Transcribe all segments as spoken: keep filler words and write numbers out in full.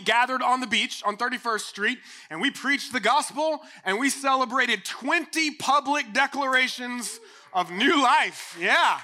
gathered on the beach on thirty-first Street, and we preached the gospel, and we celebrated twenty public declarations of new life. Yeah.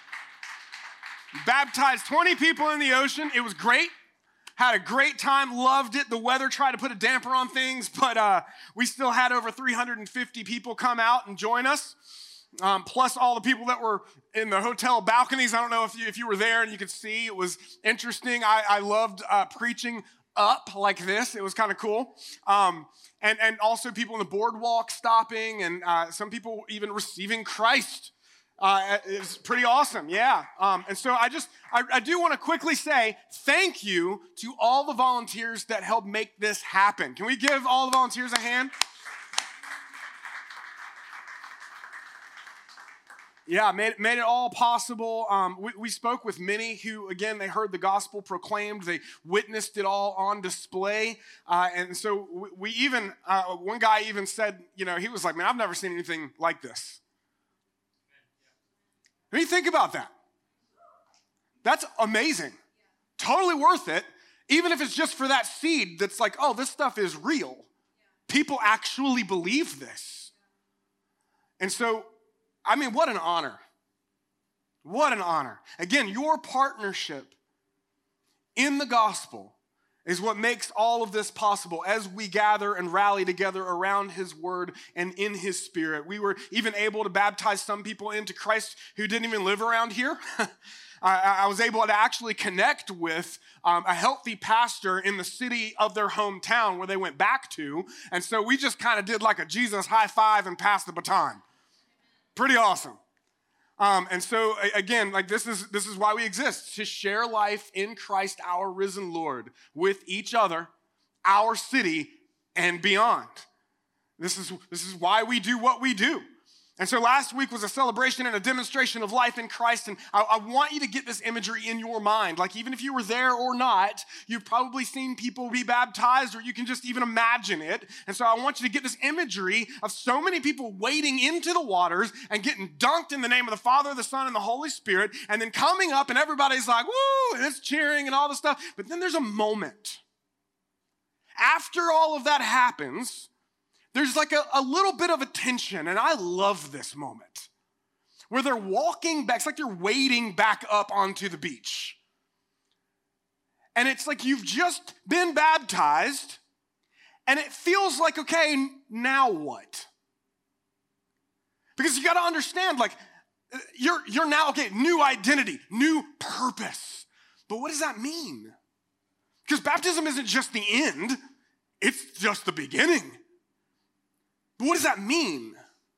Baptized twenty people in the ocean. It was great. Had a great time, loved it. The weather tried to put a damper on things, but uh, we still had over three hundred fifty people come out and join us, um, plus all the people that were in the hotel balconies. I don't know if you, if you were there and you could see. It was interesting. I, I loved uh, preaching up like this. It was kind of cool. Um, and, and also people in the boardwalk stopping, and uh, some people even receiving Christ. Uh, it was pretty awesome, yeah. Um, and so I just, I, I do want to quickly say thank you to all the volunteers that helped make this happen. Can we give all the volunteers a hand? Yeah, made, made it all possible. Um, we, we spoke with many who, again, they heard the gospel proclaimed. They witnessed it all on display. Uh, and so we, we even, uh, one guy even said, you know, he was like, man, I've never seen anything like this. I mean, think about that. That's amazing. Totally worth it, even if it's just for that seed that's like, oh, this stuff is real. People actually believe this. And so, I mean, what an honor. What an honor. Again, your partnership in the gospel is what makes all of this possible as we gather and rally together around his word and in his spirit. We were even able to baptize some people into Christ who didn't even live around here. I, I was able to actually connect with um, a healthy pastor in the city of their hometown where they went back to. And so we just kind of did like a Jesus high five and passed the baton. Pretty awesome. Um, and so, again, like this is this is why we exist, to share life in Christ, our risen Lord, with each other, our city, and beyond. This is, this is why we do what we do. And so last week was a celebration and a demonstration of life in Christ, and I, I want you to get this imagery in your mind. Like, even if you were there or not, you've probably seen people be baptized, or you can just even imagine it. And so I want you to get this imagery of so many people wading into the waters and getting dunked in the name of the Father, the Son, and the Holy Spirit, and then coming up, and everybody's like, woo, and it's cheering and all this stuff. But then there's a moment. After all of that happens, there's like a, a little bit of a tension, and I love this moment, where they're walking back. It's like they're wading back up onto the beach. And it's like you've just been baptized, and it feels like, okay, now what? Because you got to understand, like, you're, you're now, okay, new identity, new purpose. But what does that mean? Because baptism isn't just the end, it's just the beginning. But what does that mean?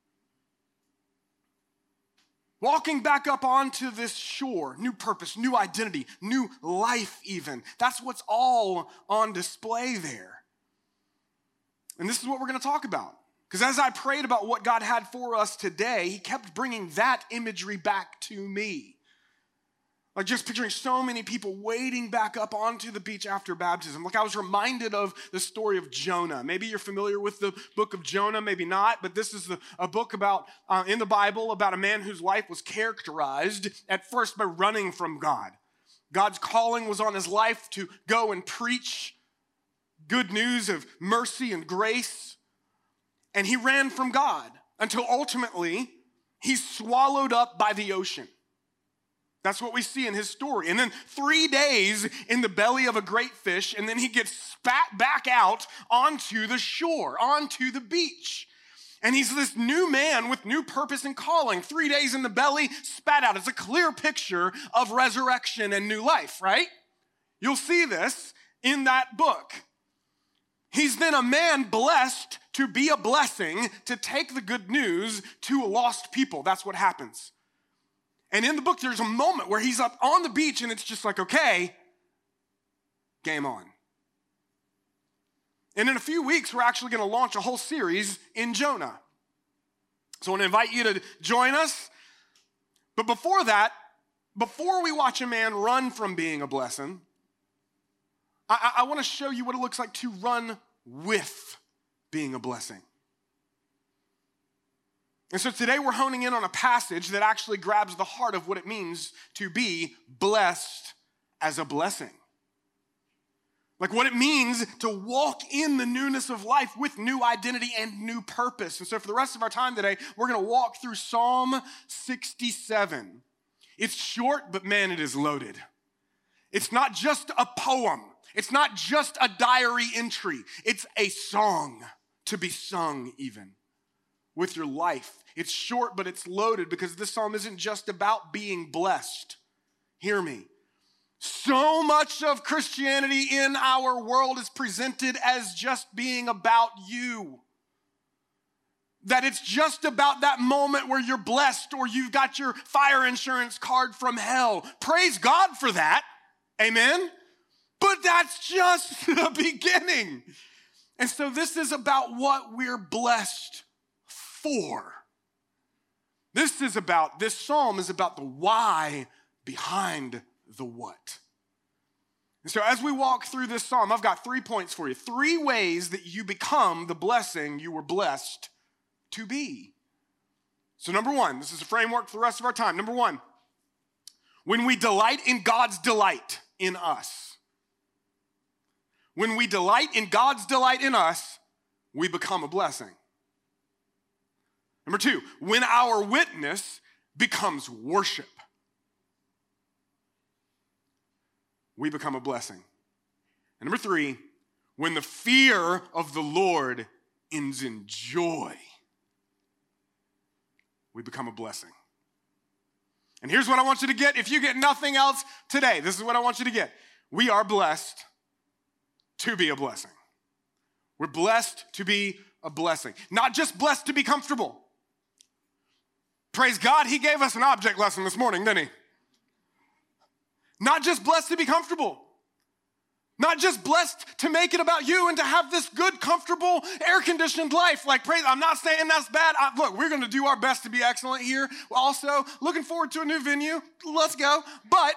Walking back up onto this shore, new purpose, new identity, new life even. That's what's all on display there. And this is what we're going to talk about. Because as I prayed about what God had for us today, he kept bringing that imagery back to me. Like just picturing so many people wading back up onto the beach after baptism. Like I was reminded of the story of Jonah. Maybe you're familiar with the book of Jonah, maybe not, but this is the, a book about, uh, in the Bible, about a man whose life was characterized at first by running from God. God's calling was on his life to go and preach good news of mercy and grace. And he ran from God until ultimately he's swallowed up by the ocean. That's what we see in his story. And then three days in the belly of a great fish, and then he gets spat back out onto the shore, onto the beach. And he's this new man with new purpose and calling. Three days in the belly, spat out. It's a clear picture of resurrection and new life, right? You'll see this in that book. He's then a man blessed to be a blessing, to take the good news to lost people. That's what happens. And in the book, there's a moment where he's up on the beach and it's just like, okay, game on. And in a few weeks, we're actually going to launch a whole series in Jonah. So I want to invite you to join us. But before that, before we watch a man run from being a blessing, I, I want to show you what it looks like to run with being a blessing. And so today we're honing in on a passage that actually grabs the heart of what it means to be blessed as a blessing. Like what it means to walk in the newness of life with new identity and new purpose. And so for the rest of our time today, we're going to walk through Psalm sixty-seven. It's short, but man, it is loaded. It's not just a poem. It's not just a diary entry. It's a song to be sung even with your life. It's short, but it's loaded because this psalm isn't just about being blessed. Hear me. So much of Christianity in our world is presented as just being about you. That it's just about that moment where you're blessed or you've got your fire insurance card from hell. Praise God for that. Amen? But that's just the beginning. And so this is about what we're blessed for. This is about, this psalm is about the why behind the what. And so as we walk through this psalm, I've got three points for you. Three ways that you become the blessing you were blessed to be. So number one, this is a framework for the rest of our time. Number one, when we delight in God's delight in us. When we delight in God's delight in us, we become a blessing. Number two, when our witness becomes worship, we become a blessing. And number three, when the fear of the Lord ends in joy, we become a blessing. And here's what I want you to get. If you get nothing else today, this is what I want you to get. We are blessed to be a blessing. We're blessed to be a blessing. Not just blessed to be comfortable. Praise God, he gave us an object lesson this morning, didn't he? Not just blessed to be comfortable. Not just blessed to make it about you and to have this good, comfortable, air-conditioned life. Like, praise, I'm not saying that's bad. I, look, we're going to do our best to be excellent here. Also, looking forward to a new venue. Let's go. But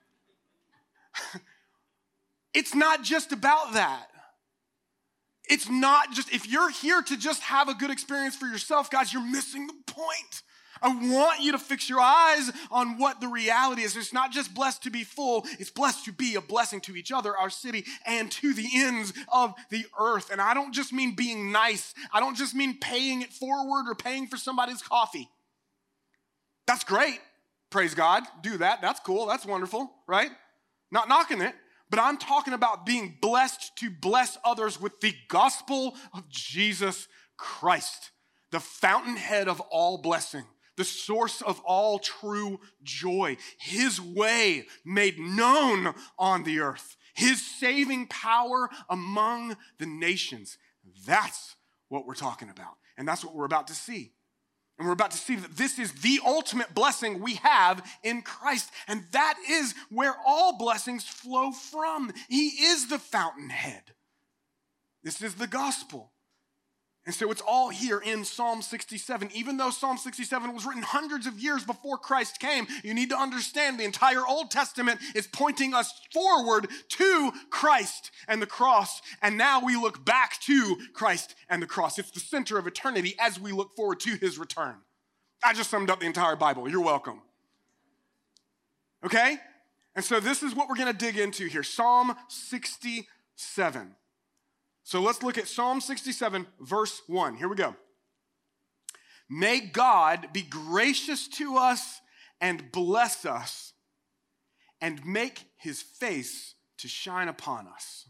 it's not just about that. It's not just, if you're here to just have a good experience for yourself, guys, you're missing the point. I want you to fix your eyes on what the reality is. It's not just blessed to be full, it's blessed to be a blessing to each other, our city, and to the ends of the earth. And I don't just mean being nice. I don't just mean paying it forward or paying for somebody's coffee. That's great. Praise God. Do that. That's cool. That's wonderful, right? Not knocking it. But I'm talking about being blessed to bless others with the gospel of Jesus Christ, the fountainhead of all blessing. The source of all true joy, his way made known on the earth, his saving power among the nations. That's what we're talking about. And that's what we're about to see. And we're about to see that this is the ultimate blessing we have in Christ. And that is where all blessings flow from. He is the fountainhead. This is the gospel. And so it's all here in Psalm sixty-seven. Even though Psalm sixty-seven was written hundreds of years before Christ came, you need to understand the entire Old Testament is pointing us forward to Christ and the cross. And now we look back to Christ and the cross. It's the center of eternity as we look forward to his return. I just summed up the entire Bible. You're welcome. Okay? And so this is what we're going to dig into here. Psalm sixty-seven. So let's look at Psalm sixty-seven, verse one. Here we go. May God be gracious to us and bless us and make his face to shine upon us.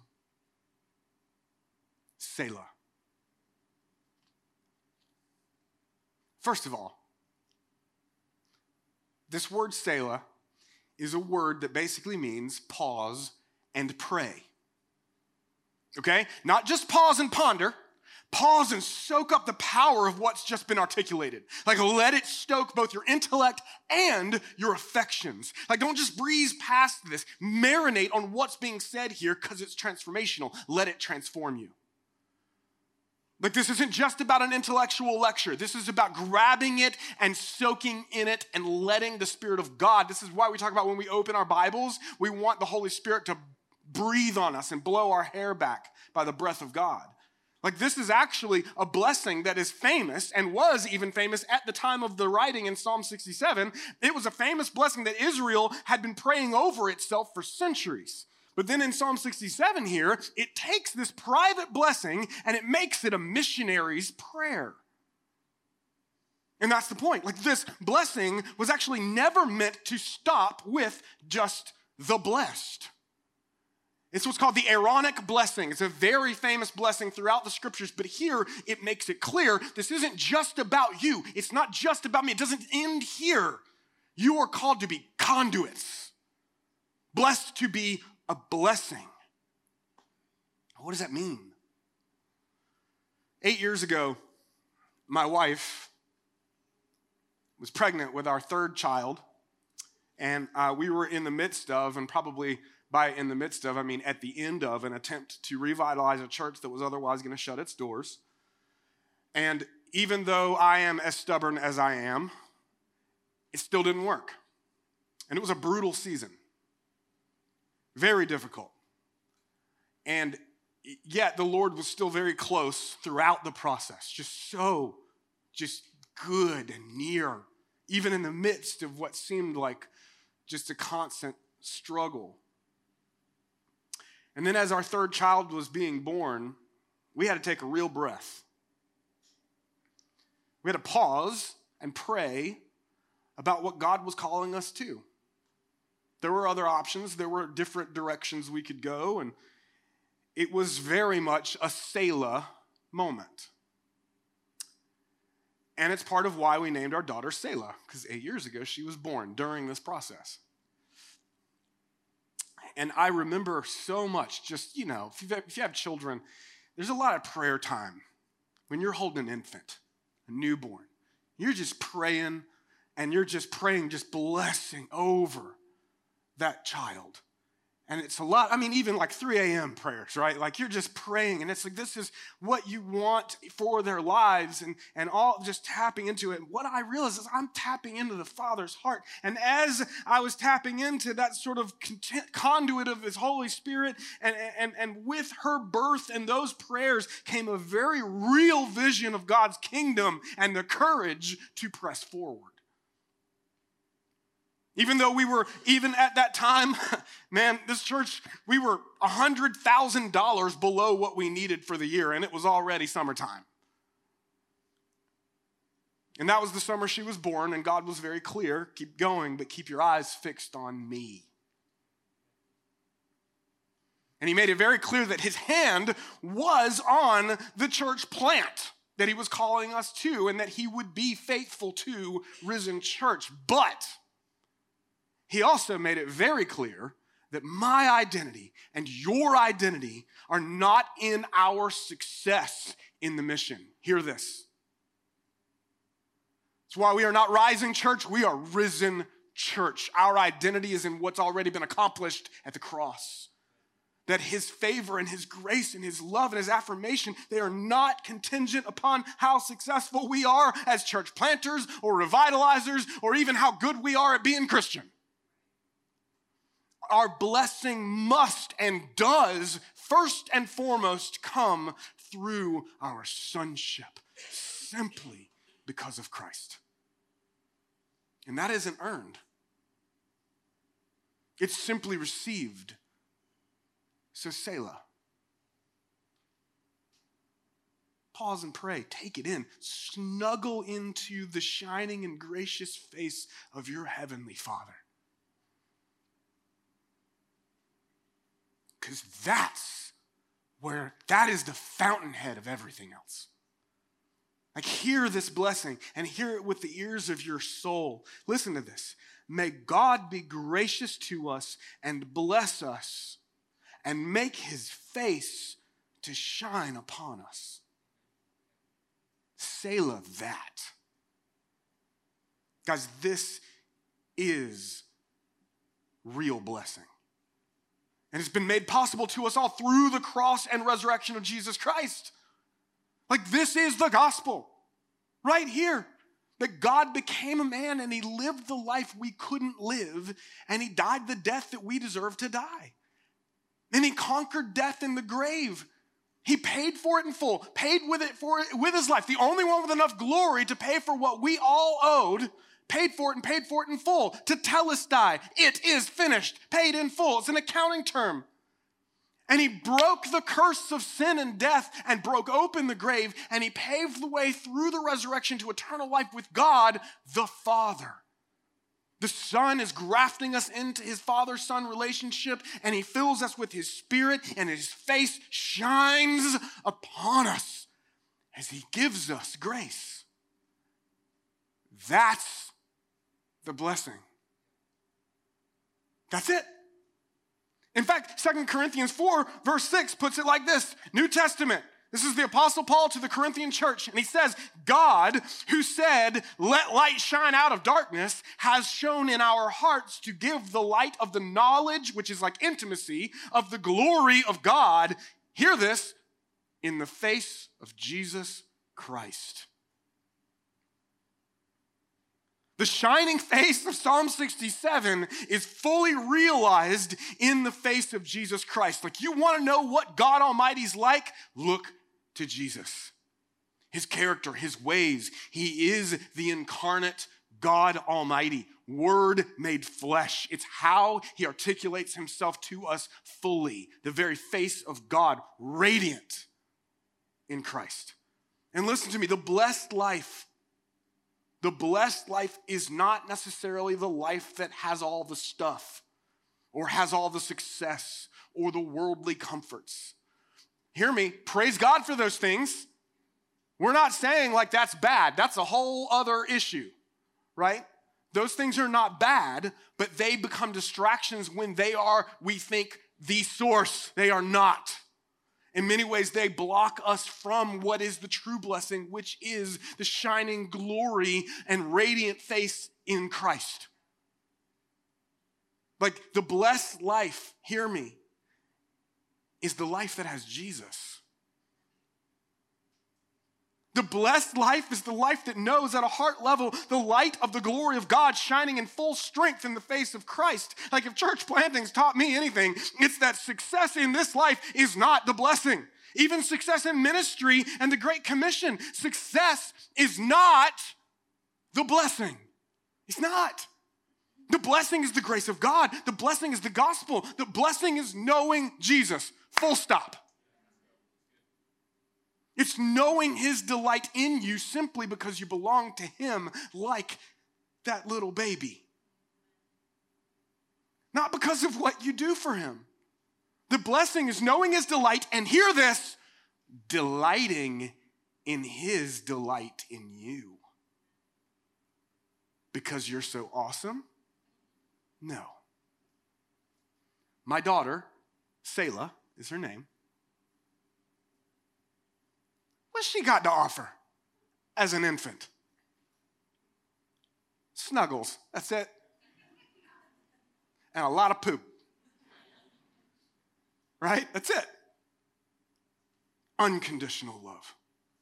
Selah. First of all, this word Selah is a word that basically means pause and pray. Okay? Not just pause and ponder. Pause and soak up the power of what's just been articulated. Like let it stoke both your intellect and your affections. Like don't just breeze past this. Marinate on what's being said here because it's transformational. Let it transform you. Like this isn't just about an intellectual lecture. This is about grabbing it and soaking in it and letting the Spirit of God. This is why we talk about when we open our Bibles, we want the Holy Spirit to breathe on us and blow our hair back by the breath of God. Like this is actually a blessing that is famous and was even famous at the time of the writing in Psalm sixty-seven. It was a famous blessing that Israel had been praying over itself for centuries. But then in Psalm sixty-seven here, it takes this private blessing and it makes it a missionary's prayer. And that's the point. Like, this blessing was actually never meant to stop with just the blessed. It's what's called the Aaronic blessing. It's a very famous blessing throughout the scriptures, but here it makes it clear this isn't just about you. It's not just about me. It doesn't end here. You are called to be conduits, blessed to be a blessing. What does that mean? Eight years ago, my wife was pregnant with our third child, and uh, we were in the midst of, and probably by in the midst of, I mean at the end of, an attempt to revitalize a church that was otherwise going to shut its doors. And even though I am as stubborn as I am, it still didn't work. And it was a brutal season. Very difficult. And yet the Lord was still very close throughout the process. Just so, just good and near, even in the midst of what seemed like just a constant struggle. And then as our third child was being born, we had to take a real breath. We had to pause and pray about what God was calling us to. There were other options. There were different directions we could go, and it was very much a Selah moment. And it's part of why we named our daughter Selah, because eight years ago she was born during this process. And I remember so much, just, you know, if, you've, if you have children, there's a lot of prayer time when you're holding an infant, a newborn. You're just praying, and you're just praying, just blessing over that child. And it's a lot, I mean, even like three a.m. prayers, right? Like, you're just praying, and it's like, this is what you want for their lives, and, and all just tapping into it. And what I realized is I'm tapping into the Father's heart. And as I was tapping into that sort of content, conduit of His Holy Spirit, and, and, and with her birth and those prayers came a very real vision of God's kingdom and the courage to press forward. Even though we were, even at that time, man, this church, we were one hundred thousand dollars below what we needed for the year, and it was already summertime. And that was the summer she was born, and God was very clear, keep going, but keep your eyes fixed on me. And He made it very clear that His hand was on the church plant that He was calling us to, and that He would be faithful to Risen Church. But He also made it very clear that my identity and your identity are not in our success in the mission. Hear this. That's why we are not Rising Church, we are Risen Church. Our identity is in what's already been accomplished at the cross. That His favor and His grace and His love and His affirmation, they are not contingent upon how successful we are as church planters or revitalizers or even how good we are at being Christian. Our blessing must and does first and foremost come through our sonship, simply because of Christ. And that isn't earned. It's simply received. So Selah. Pause and pray. Take it in. Snuggle into the shining and gracious face of your heavenly Father. Because that's where, that is the fountainhead of everything else. Like, hear this blessing and hear it with the ears of your soul. Listen to this. May God be gracious to us and bless us and make His face to shine upon us. Selah that. Guys, this is real blessing. And it's been made possible to us all through the cross and resurrection of Jesus Christ. Like, this is the gospel right here. That God became a man and He lived the life we couldn't live, and He died the death that we deserve to die. And He conquered death in the grave. He paid for it in full, paid with it for it with His life. The only one with enough glory to pay for what we all owed, paid for it and paid for it in full. To telestai, it is finished, paid in full. It's an accounting term. And he broke the curse of sin and death and broke open the grave, and he paved the way through the resurrection to eternal life with God, the Father. The Son is grafting us into his Father-Son relationship, and he fills us with his Spirit, and his face shines upon us as he gives us grace. That's the blessing. That's it. In fact, Second Corinthians four, verse six puts it like this. New Testament. This is the Apostle Paul to the Corinthian church. And he says, God, who said, let light shine out of darkness, has shown in our hearts to give the light of the knowledge, which is like intimacy, of the glory of God. Hear this, in the face of Jesus Christ. The shining face of Psalm sixty-seven is fully realized in the face of Jesus Christ. Like, you want to know what God Almighty's like? Look to Jesus. His character, his ways. He is the incarnate God Almighty, Word made flesh. It's how he articulates himself to us fully. The very face of God, radiant in Christ. And listen to me, the blessed life The blessed life is not necessarily the life that has all the stuff or has all the success or the worldly comforts. Hear me, praise God for those things. We're not saying like that's bad. That's a whole other issue, right? Those things are not bad, but they become distractions when they are, we think, the source. They are not. In many ways, they block us from what is the true blessing, which is the shining glory and radiant face in Christ. Like the blessed life, hear me, is the life that has Jesus. The blessed life is the life that knows at a heart level the light of the glory of God shining in full strength in the face of Christ. Like if church planting's taught me anything, it's that success in this life is not the blessing. Even success in ministry and the Great Commission, success is not the blessing. It's not. The blessing is the grace of God. The blessing is the gospel. The blessing is knowing Jesus. Full stop. It's knowing his delight in you simply because you belong to him like that little baby. Not because of what you do for him. The blessing is knowing his delight, and hear this, delighting in his delight in you. Because you're so awesome? No. My daughter, Selah is her name. What's she got to offer as an infant? Snuggles, that's it. And a lot of poop. Right? That's it. Unconditional love.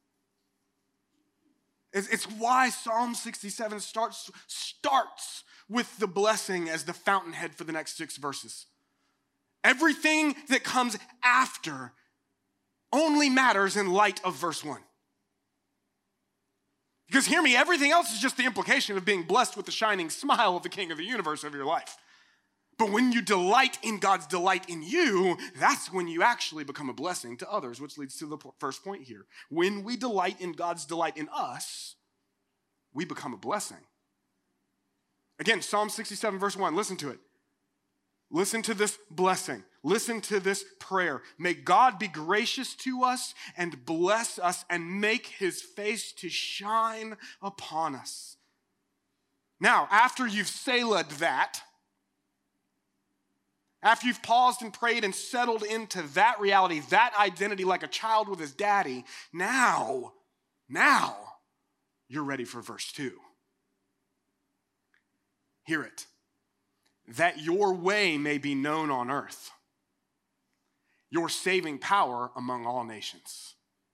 It's why Psalm sixty-seven starts, starts with the blessing as the fountainhead for the next six verses. Everything that comes after only matters in light of verse one. Because hear me, everything else is just the implication of being blessed with the shining smile of the King of the universe over your life. But when you delight in God's delight in you, that's when you actually become a blessing to others, which leads to the first point here. When we delight in God's delight in us, we become a blessing. Again, Psalm sixty-seven, verse one, listen to it. Listen to this blessing. Listen to this prayer. May God be gracious to us and bless us and make his face to shine upon us. Now, after you've Selah'd that, after you've paused and prayed and settled into that reality, that identity like a child with his daddy, now, now you're ready for verse two. Hear it. That your way may be known on earth, your saving power among all nations.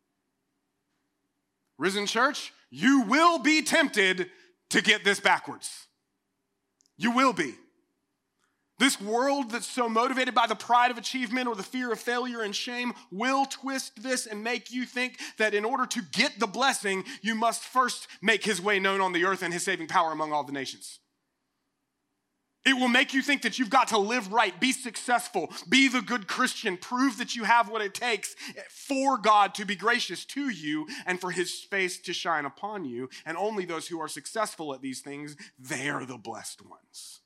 Risen Church, you will be tempted to get this backwards. You will be. This world that's so motivated by the pride of achievement or the fear of failure and shame will twist this and make you think that in order to get the blessing, you must first make his way known on the earth and his saving power among all the nations. It will make you think that you've got to live right, be successful, be the good Christian, prove that you have what it takes for God to be gracious to you and for his face to shine upon you. And only those who are successful at these things, they are the blessed ones.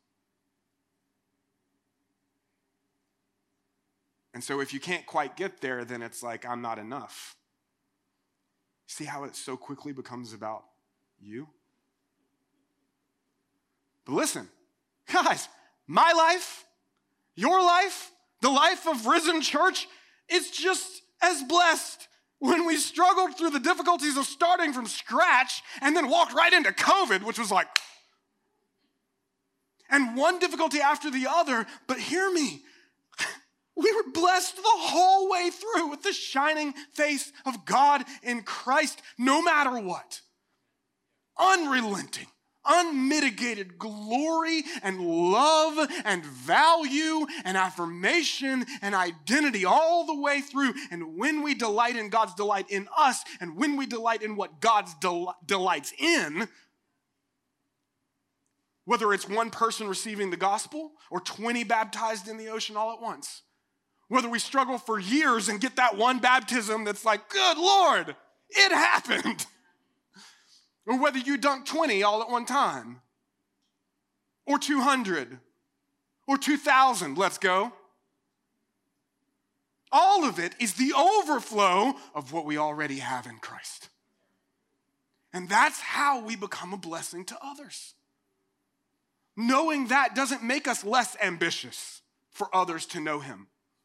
And so if you can't quite get there, then it's like, I'm not enough. See how it so quickly becomes about you? But listen, guys, my life, your life, the life of Risen Church, is just as blessed when we struggled through the difficulties of starting from scratch and then walked right into COVID, which was like, and one difficulty after the other. But hear me, we were blessed the whole way through with the shining face of God in Christ, no matter what. Unrelenting, unmitigated glory and love and value and affirmation and identity all the way through. And when we delight in God's delight in us, and when we delight in what God's del- delights in, whether it's one person receiving the gospel or twenty baptized in the ocean all at once, whether we struggle for years and get that one baptism that's like, good Lord, it happened. Or whether you dunk twenty all at one time, or two hundred, or two thousand, let's go. All of it is the overflow of what we already have in Christ. And that's how we become a blessing to others. Knowing that doesn't make us less ambitious for others to know him.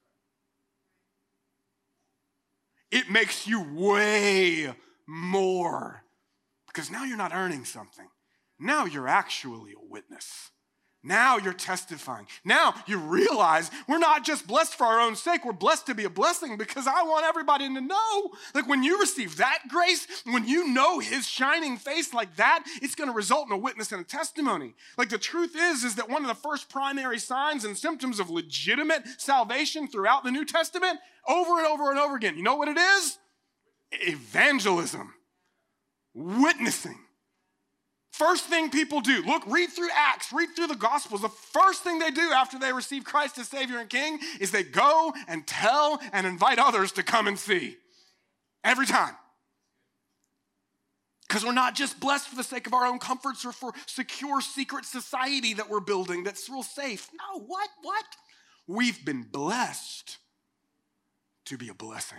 It makes you way more. Because now you're not earning something. Now you're actually a witness. Now you're testifying. Now you realize we're not just blessed for our own sake. We're blessed to be a blessing because I want everybody to know. Like when you receive that grace, when you know his shining face like that, it's going to result in a witness and a testimony. Like the truth is, is that one of the first primary signs and symptoms of legitimate salvation throughout the New Testament, over and over and over again, you know what it is? Evangelism. Witnessing. First thing people do, look, read through Acts, read through the Gospels. The first thing they do after they receive Christ as Savior and King is they go and tell and invite others to come and see. Every time. Because we're not just blessed for the sake of our own comforts or for secure secret society that we're building that's real safe. No, what, what? We've been blessed to be a blessing.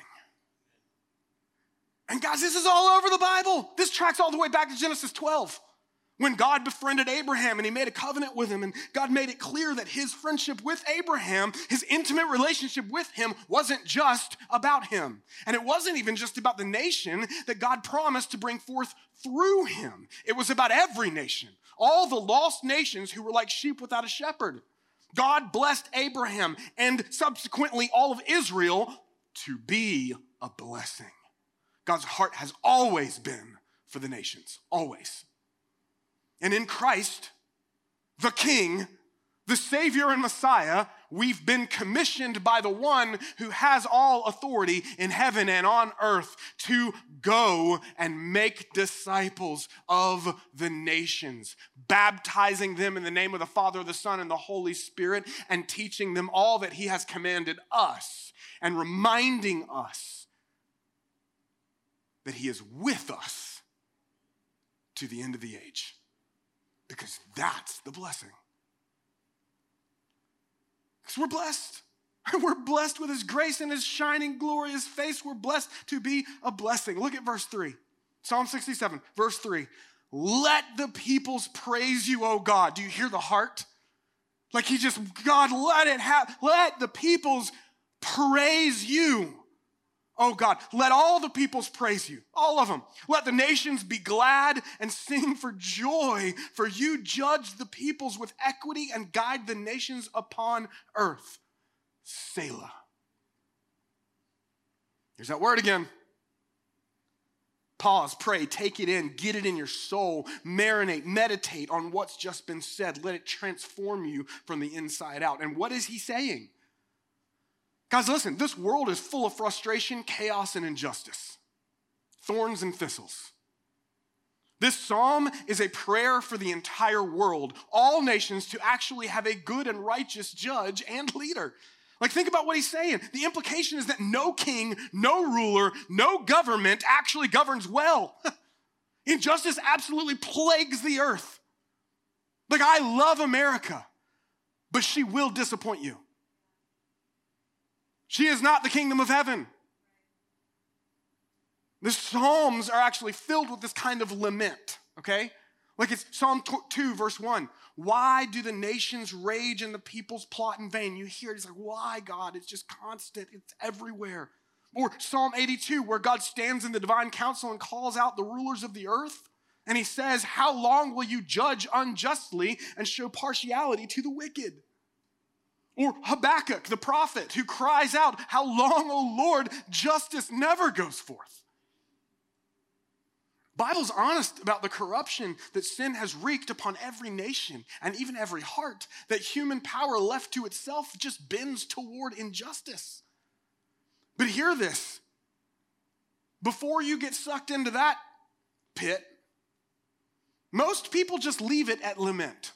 And guys, this is all over the Bible. This tracks all the way back to Genesis twelve. When God befriended Abraham and he made a covenant with him, and God made it clear that his friendship with Abraham, his intimate relationship with him, wasn't just about him. And it wasn't even just about the nation that God promised to bring forth through him. It was about every nation, all the lost nations who were like sheep without a shepherd. God blessed Abraham and subsequently all of Israel to be a blessing. God's heart has always been for the nations, always. And in Christ, the King, the Savior and Messiah, we've been commissioned by the one who has all authority in heaven and on earth to go and make disciples of the nations, baptizing them in the name of the Father, the Son, and the Holy Spirit, and teaching them all that he has commanded us, and reminding us that he is with us to the end of the age. Because that's the blessing. Because we're blessed. We're blessed with his grace and his shining, glorious face. We're blessed to be a blessing. Look at verse three. Psalm sixty-seven, verse three. Let the peoples praise you, O God. Do you hear the heart? Like he just, God, let it happen. Let the peoples praise you. Oh God, let all the peoples praise you, all of them. Let the nations be glad and sing for joy, for you judge the peoples with equity and guide the nations upon earth. Selah. Here's that word again. Pause, pray, take it in, get it in your soul, marinate, meditate on what's just been said. Let it transform you from the inside out. And what is he saying? Guys, listen, this world is full of frustration, chaos, and injustice. Thorns and thistles. This psalm is a prayer for the entire world, all nations, to actually have a good and righteous judge and leader. Like, think about what he's saying. The implication is that no king, no ruler, no government actually governs well. Injustice absolutely plagues the earth. Like, I love America, but she will disappoint you. She is not the kingdom of heaven. The Psalms are actually filled with this kind of lament, okay? Like it's Psalm two, verse one. Why do the nations rage and the peoples plot in vain? You hear it, it's like, why, God? It's just constant. It's everywhere. Or Psalm eighty-two, where God stands in the divine council and calls out the rulers of the earth. And he says, how long will you judge unjustly and show partiality to the wicked? Or Habakkuk, the prophet, who cries out, how long, O Lord, justice never goes forth. Bible's honest about the corruption that sin has wreaked upon every nation and even every heart, that human power left to itself just bends toward injustice. But hear this, before you get sucked into that pit, most people just leave it at lament.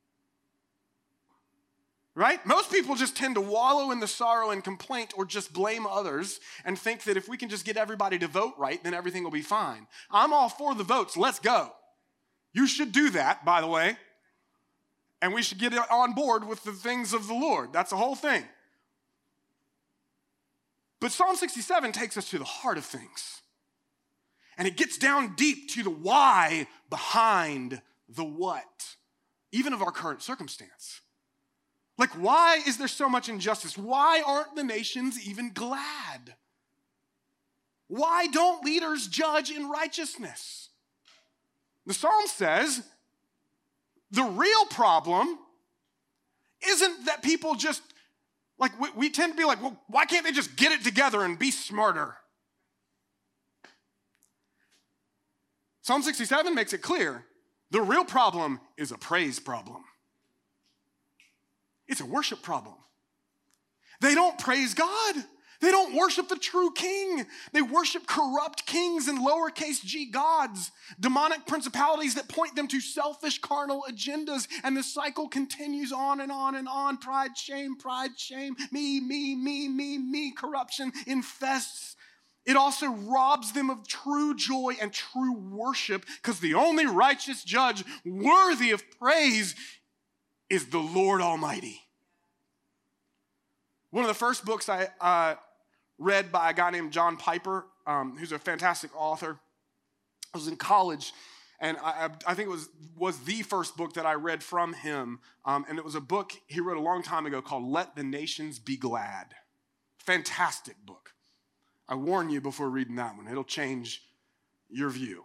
Right? Most people just tend to wallow in the sorrow and complaint or just blame others and think that if we can just get everybody to vote right, then everything will be fine. I'm all for the votes. Let's go. You should do that, by the way. And we should get on board with the things of the Lord. That's the whole thing. But Psalm sixty-seven takes us to the heart of things. And it gets down deep to the why behind the what, even of our current circumstance. Like, why is there so much injustice? Why aren't the nations even glad? Why don't leaders judge in righteousness? The Psalm says the real problem isn't that people just, like, we, we tend to be like, well, why can't they just get it together and be smarter? Psalm sixty-seven makes it clear the real problem is a praise problem. It's a worship problem. They don't praise God. They don't worship the true king. They worship corrupt kings and lowercase g gods, demonic principalities that point them to selfish carnal agendas. And the cycle continues on and on and on. Pride, shame, pride, shame, me, me, me, me, me. Corruption infests. It also robs them of true joy and true worship, because the only righteous judge worthy of praise is the Lord Almighty. One of the first books I uh, read by a guy named John Piper, um, who's a fantastic author. I was in college, and I, I think it was, was the first book that I read from him, um, and it was a book he wrote a long time ago called Let the Nations Be Glad. Fantastic book. I warn you before reading that one. It'll change your view.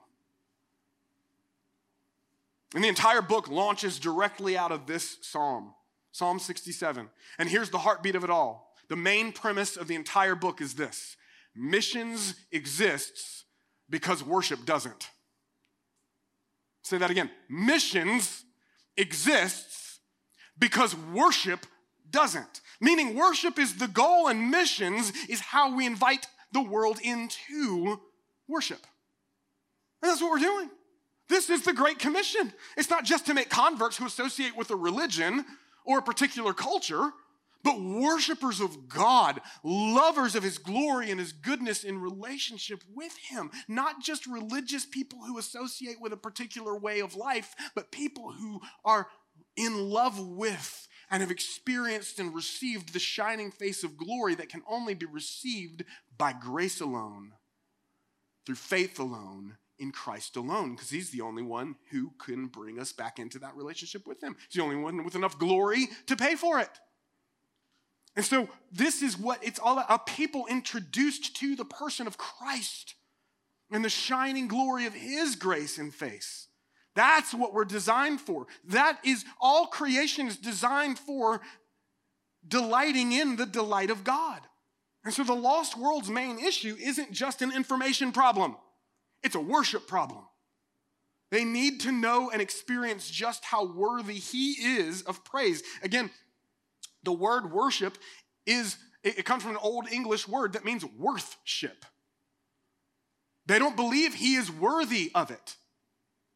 And the entire book launches directly out of this psalm, Psalm sixty-seven. And here's the heartbeat of it all. The main premise of the entire book is this: missions exists because worship doesn't. Say that again. Missions exists because worship doesn't. Meaning worship is the goal and missions is how we invite the world into worship. And that's what we're doing. This is the Great Commission. It's not just to make converts who associate with a religion or a particular culture, but worshipers of God, lovers of his glory and his goodness in relationship with him. Not just religious people who associate with a particular way of life, but people who are in love with and have experienced and received the shining face of glory that can only be received by grace alone, through faith alone, in Christ alone, because he's the only one who can bring us back into that relationship with him. He's the only one with enough glory to pay for it. And so this is what it's all about, a people introduced to the person of Christ and the shining glory of his grace and face. That's what we're designed for. That is, all creation is designed for delighting in the delight of God. And so the lost world's main issue isn't just an information problem. It's a worship problem. They need to know and experience just how worthy he is of praise. Again, the word worship is, it comes from an old English word that means worthship. They don't believe he is worthy of it.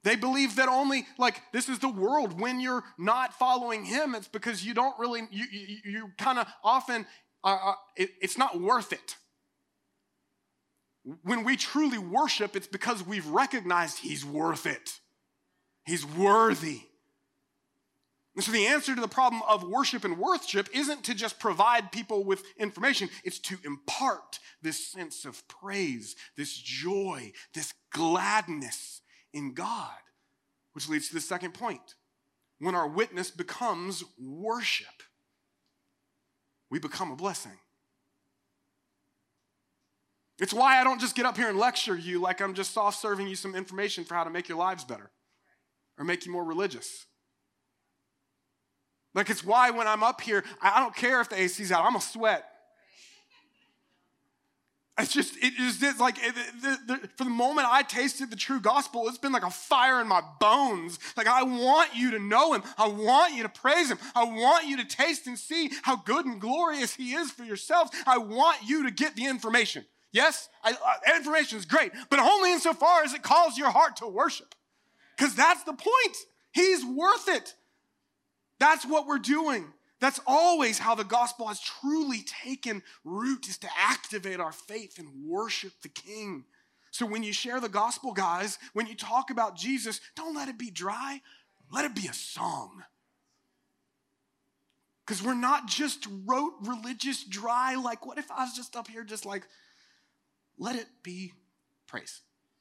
They believe that only, like, this is the world. When you're not following him, it's because you don't really, you you, you kind of often, uh, uh, it, it's not worth it. When we truly worship, it's because we've recognized he's worth it. He's worthy. And so the answer to the problem of worship and worship isn't to just provide people with information. It's to impart this sense of praise, this joy, this gladness in God, which leads to the second point. When our witness becomes worship, we become a blessing. It's why I don't just get up here and lecture you like I'm just soft serving you some information for how to make your lives better or make you more religious. Like, it's why when I'm up here, I don't care if the A C's out, I'm gonna sweat. It's just, it is it's like, it, the, the, for the moment I tasted the true gospel, it's been like a fire in my bones. Like, I want you to know him. I want you to praise him. I want you to taste and see how good and glorious he is for yourselves. I want you to get the information. Yes, I, uh, information is great, but only insofar as it calls your heart to worship. Because that's the point. He's worth it. That's what we're doing. That's always how the gospel has truly taken root, is to activate our faith and worship the King. So when you share the gospel, guys, when you talk about Jesus, don't let it be dry. Let it be a song. Because we're not just rote religious dry, like, what if I was just up here just like, let it be praise.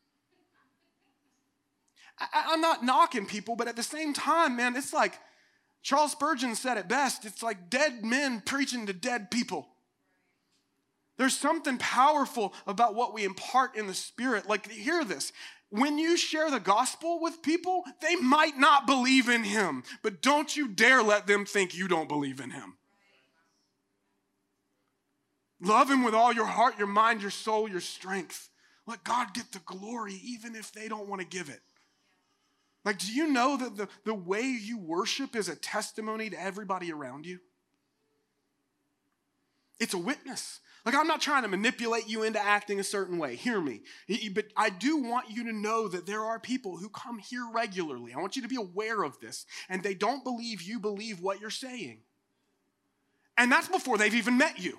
I, I'm not knocking people, but at the same time, man, it's like, Charles Spurgeon said it best. It's like dead men preaching to dead people. There's something powerful about what we impart in the Spirit. Like, hear this. When you share the gospel with people, they might not believe in him, but don't you dare let them think you don't believe in him. Love him with all your heart, your mind, your soul, your strength. Let God get the glory, even if they don't want to give it. Like, do you know that the, the way you worship is a testimony to everybody around you? It's a witness. Like, I'm not trying to manipulate you into acting a certain way. Hear me. But I do want you to know that there are people who come here regularly. I want you to be aware of this. And they don't believe you believe what you're saying. And that's before they've even met you.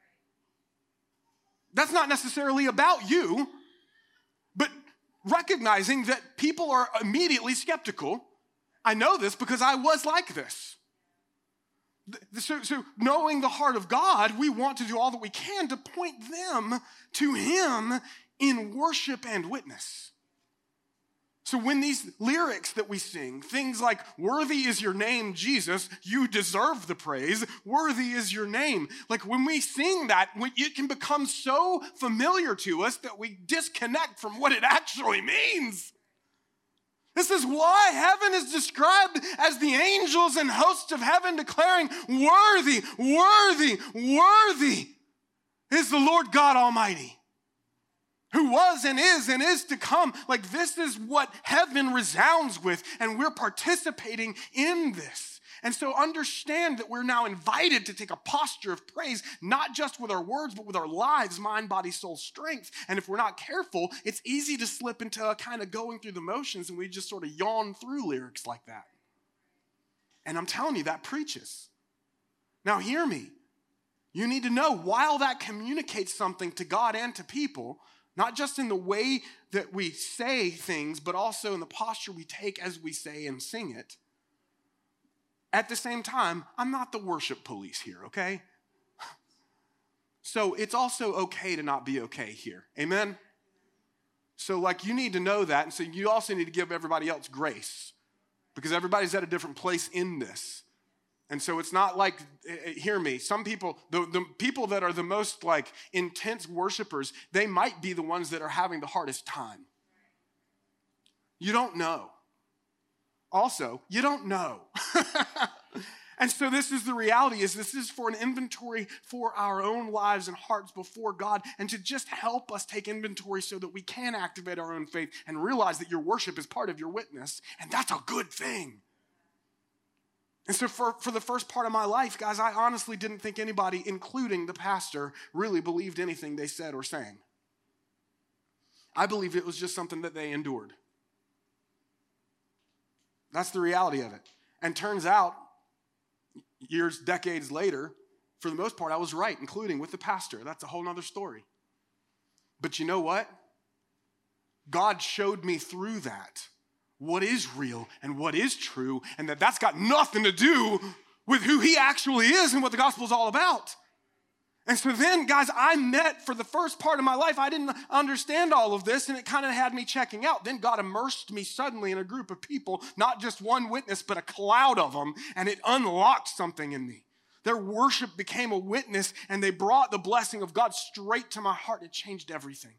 That's not necessarily about you, but recognizing that people are immediately skeptical. I know this because I was like this. So, so knowing the heart of God, we want to do all that we can to point them to him in worship and witness. So when these lyrics that we sing, things like, worthy is your name, Jesus, you deserve the praise, worthy is your name. Like, when we sing that, it can become so familiar to us that we disconnect from what it actually means. This is why heaven is described as the angels and hosts of heaven declaring, worthy, worthy, worthy is the Lord God Almighty, who was and is and is to come. Like, this is what heaven resounds with, and we're participating in this. And so understand that we're now invited to take a posture of praise, not just with our words, but with our lives, mind, body, soul, strength. And if we're not careful, it's easy to slip into a kind of going through the motions, and we just sort of yawn through lyrics like that. And I'm telling you, that preaches. Now hear me. You need to know, while that communicates something to God and to people, not just in the way that we say things, but also in the posture we take as we say and sing it. At the same time, I'm not the worship police here, okay? So it's also okay to not be okay here. Amen? So, like, you need to know that, and so you also need to give everybody else grace, because everybody's at a different place in this. And so it's not like, hear me, some people, the, the people that are the most like intense worshipers, they might be the ones that are having the hardest time. You don't know. Also, you don't know. And so this is the reality, is this is for an inventory for our own lives and hearts before God, and to just help us take inventory so that we can activate our own faith and realize that your worship is part of your witness, and that's a good thing. And so for, for the first part of my life, guys, I honestly didn't think anybody, including the pastor, really believed anything they said or sang. I believed it was just something that they endured. That's the reality of it. And turns out, years, decades later, for the most part, I was right, including with the pastor. That's a whole nother story. But you know what? God showed me through that what is real and what is true, and that that's got nothing to do with who he actually is and what the gospel is all about. And so then, guys, I met for the first part of my life, I didn't understand all of this, and it kind of had me checking out. Then God immersed me suddenly in a group of people, not just one witness, but a cloud of them, and it unlocked something in me. Their worship became a witness, and they brought the blessing of God straight to my heart. It changed everything.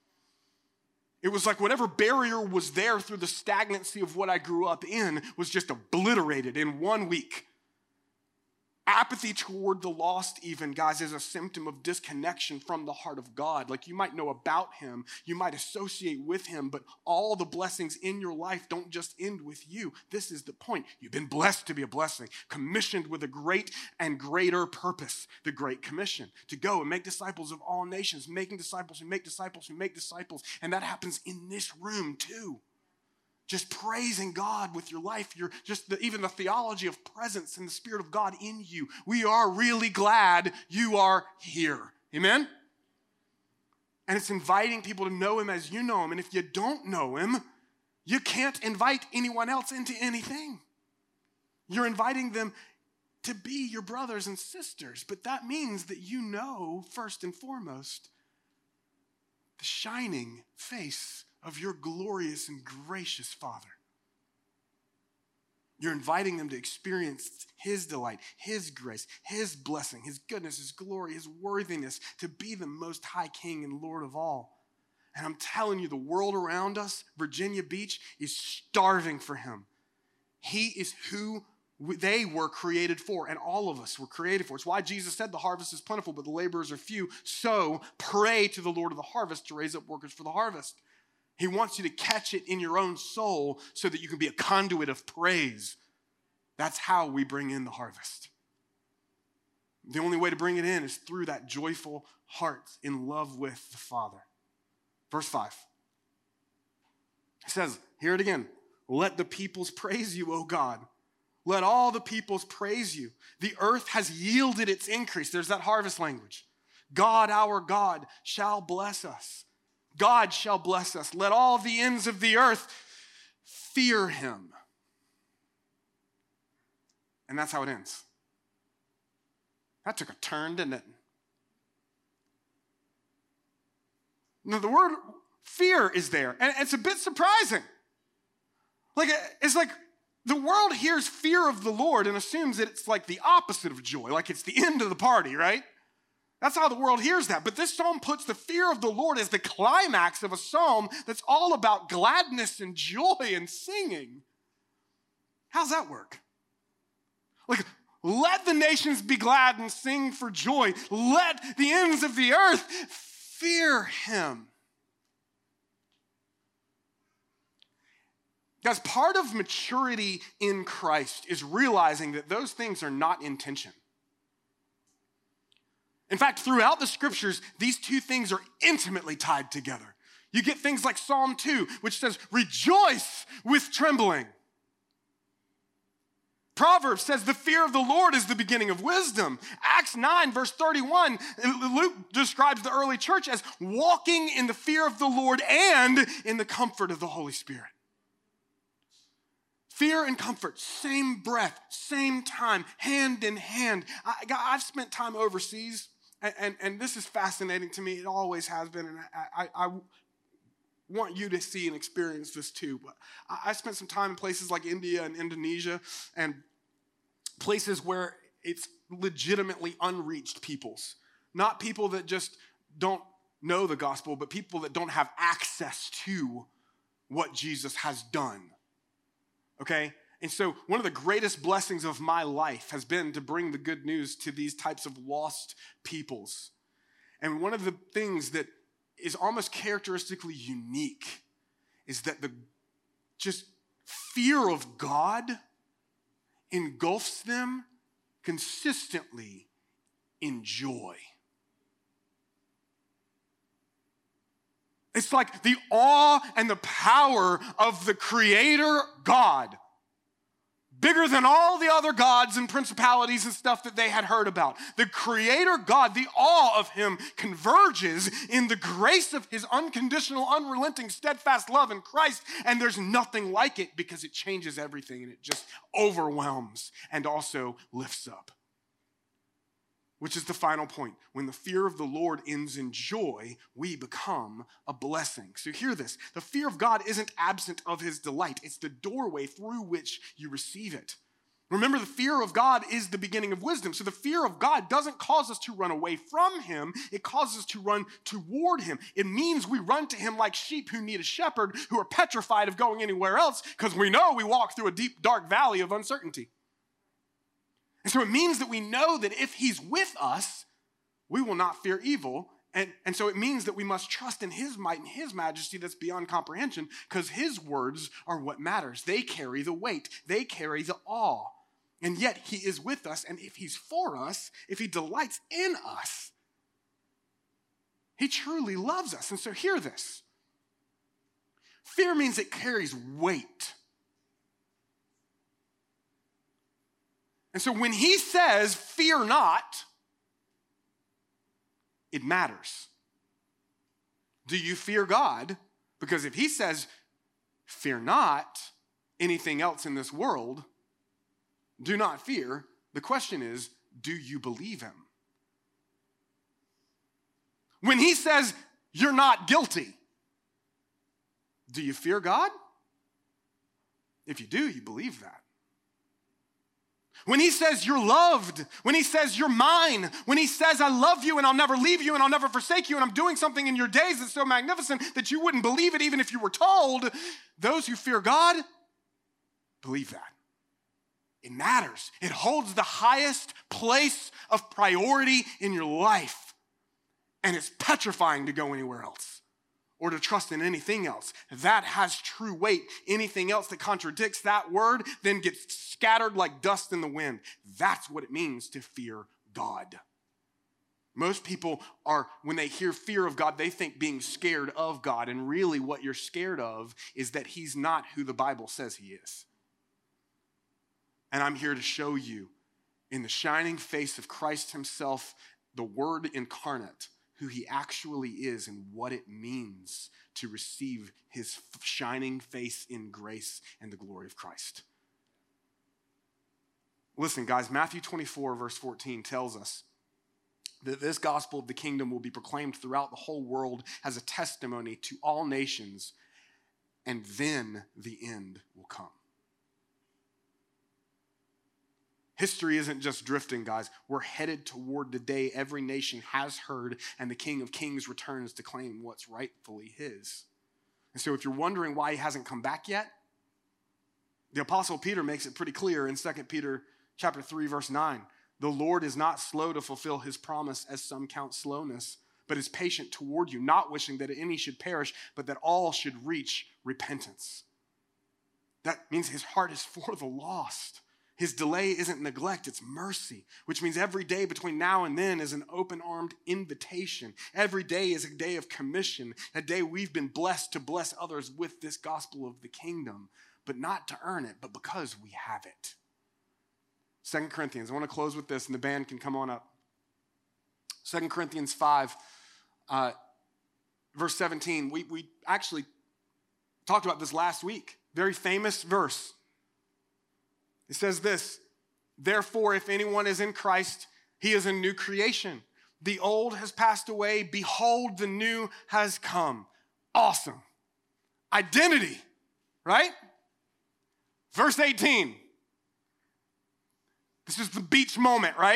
It was like whatever barrier was there through the stagnancy of what I grew up in was just obliterated in one week. Apathy toward the lost even, guys, is a symptom of disconnection from the heart of God. Like you might know about him, you might associate with him, but all the blessings in your life don't just end with you. This is the point. You've been blessed to be a blessing, commissioned with a great and greater purpose, the Great Commission, to go and make disciples of all nations, making disciples who make disciples who make disciples. And that happens in this room too. Just praising God with your life, you're just the, even the theology of presence and the Spirit of God in you. We are really glad you are here. Amen? And it's inviting people to know him as you know him. And if you don't know him, you can't invite anyone else into anything. You're inviting them to be your brothers and sisters. But that means that you know, first and foremost, the shining face of your glorious and gracious Father. You're inviting them to experience his delight, his grace, his blessing, his goodness, his glory, his worthiness, to be the most high King and Lord of all. And I'm telling you, the world around us, Virginia Beach, is starving for him. He is who they were created for, and all of us were created for. It's why Jesus said the harvest is plentiful, but the laborers are few. So pray to the Lord of the harvest to raise up workers for the harvest. He wants you to catch it in your own soul so that you can be a conduit of praise. That's how we bring in the harvest. The only way to bring it in is through that joyful heart in love with the Father. Verse five. It says, hear it again. Let the peoples praise you, O God. Let all the peoples praise you. The earth has yielded its increase. There's that harvest language. God, our God, shall bless us. God shall bless us. Let all the ends of the earth fear him. And that's how it ends. That took a turn, didn't it? Now, the word fear is there, and it's a bit surprising. Like, it's like the world hears fear of the Lord and assumes that it's like the opposite of joy, like it's the end of the party, right? That's how the world hears that. But this psalm puts the fear of the Lord as the climax of a psalm that's all about gladness and joy and singing. How's that work? Like, let the nations be glad and sing for joy. Let the ends of the earth fear him. Guys, part of maturity in Christ is realizing that those things are not in tension. In fact, throughout the scriptures, these two things are intimately tied together. You get things like Psalm two, which says, rejoice with trembling. Proverbs says the fear of the Lord is the beginning of wisdom. Acts nine, verse thirty-one, Luke describes the early church as walking in the fear of the Lord and in the comfort of the Holy Spirit. Fear and comfort, same breath, same time, hand in hand. I, I've spent time overseas, and, and, and this is fascinating to me. It always has been, and I, I, I want you to see and experience this too. But I, I spent some time in places like India and Indonesia, and places where it's legitimately unreached peoples. Not people that just don't know the gospel, but people that don't have access to what Jesus has done. Okay? And so one of the greatest blessings of my life has been to bring the good news to these types of lost peoples. And one of the things that is almost characteristically unique is that the just fear of God engulfs them consistently in joy. It's like the awe and the power of the Creator God bigger than all the other gods and principalities and stuff that they had heard about. The creator God, the awe of him converges in the grace of his unconditional, unrelenting, steadfast love in Christ, and there's nothing like it because it changes everything and it just overwhelms and also lifts up. Which is the final point. When the fear of the Lord ends in joy, we become a blessing. So hear this. The fear of God isn't absent of his delight. It's the doorway through which you receive it. Remember, the fear of God is the beginning of wisdom. So the fear of God doesn't cause us to run away from him. It causes us to run toward him. It means we run to him like sheep who need a shepherd, who are petrified of going anywhere else because we know we walk through a deep, dark valley of uncertainty. And so it means that we know that if he's with us, we will not fear evil. And, and so it means that we must trust in his might and his majesty that's beyond comprehension, because his words are what matters. They carry the weight. They carry the awe. And yet he is with us. And if he's for us, if he delights in us, he truly loves us. And so hear this. Fear means it carries weight. And so when he says, fear not, it matters. Do you fear God? Because if he says, fear not anything else in this world, do not fear, the question is, do you believe him? When he says, you're not guilty, do you fear God? If you do, you believe that. When he says you're loved, when he says you're mine, when he says I love you and I'll never leave you and I'll never forsake you and I'm doing something in your days that's so magnificent that you wouldn't believe it even if you were told, those who fear God believe that. It matters. It holds the highest place of priority in your life, and it's petrifying to go anywhere else or to trust in anything else. That has true weight. Anything else that contradicts that word then gets scattered like dust in the wind. That's what it means to fear God. Most people are, when they hear fear of God, they think being scared of God. And really what you're scared of is that he's not who the Bible says he is. And I'm here to show you in the shining face of Christ himself, the Word incarnate, who he actually is and what it means to receive his shining face in grace and the glory of Christ. Listen, guys, Matthew twenty-four, verse fourteen tells us that this gospel of the kingdom will be proclaimed throughout the whole world as a testimony to all nations, and then the end will come. History isn't just drifting, guys. We're headed toward the day every nation has heard and the King of Kings returns to claim what's rightfully his. And so if you're wondering why he hasn't come back yet, the Apostle Peter makes it pretty clear in Second Peter chapter three, verse nine. The Lord is not slow to fulfill his promise, as some count slowness, but is patient toward you, not wishing that any should perish, but that all should reach repentance. That means his heart is for the lost. His delay isn't neglect, it's mercy, which means every day between now and then is an open-armed invitation. Every day is a day of commission, a day we've been blessed to bless others with this gospel of the kingdom, but not to earn it, but because we have it. Second Corinthians, I want to close with this, and the band can come on up. Second Corinthians five, uh, verse seventeen. We, we actually talked about this last week. Very famous verse. It says this, therefore, if anyone is in Christ, he is a new creation. The old has passed away. Behold, the new has come. Awesome. Identity, right? Verse eighteen. This is the beach moment, right?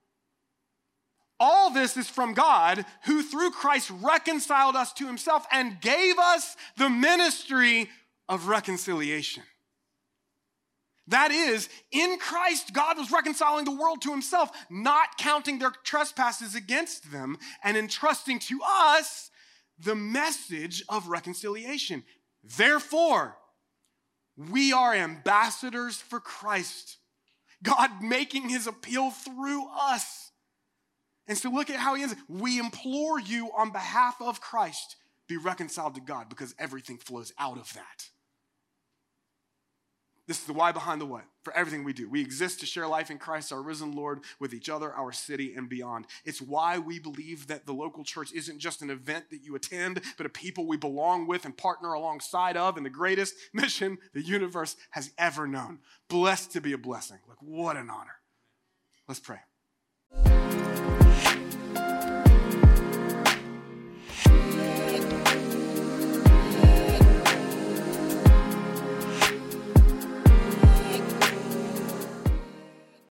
All this is from God, who through Christ reconciled us to himself and gave us the ministry of reconciliation. That is, in Christ, God was reconciling the world to himself, not counting their trespasses against them, and entrusting to us the message of reconciliation. Therefore, we are ambassadors for Christ, God making his appeal through us. And so look at how he ends it. We implore you on behalf of Christ, be reconciled to God, because everything flows out of that. This is the why behind the what for everything we do. We exist to share life in Christ, our risen Lord, with each other, our city, and beyond. It's why we believe that the local church isn't just an event that you attend, but a people we belong with and partner alongside of in the greatest mission the universe has ever known. Blessed to be a blessing. Like, what an honor. Let's pray.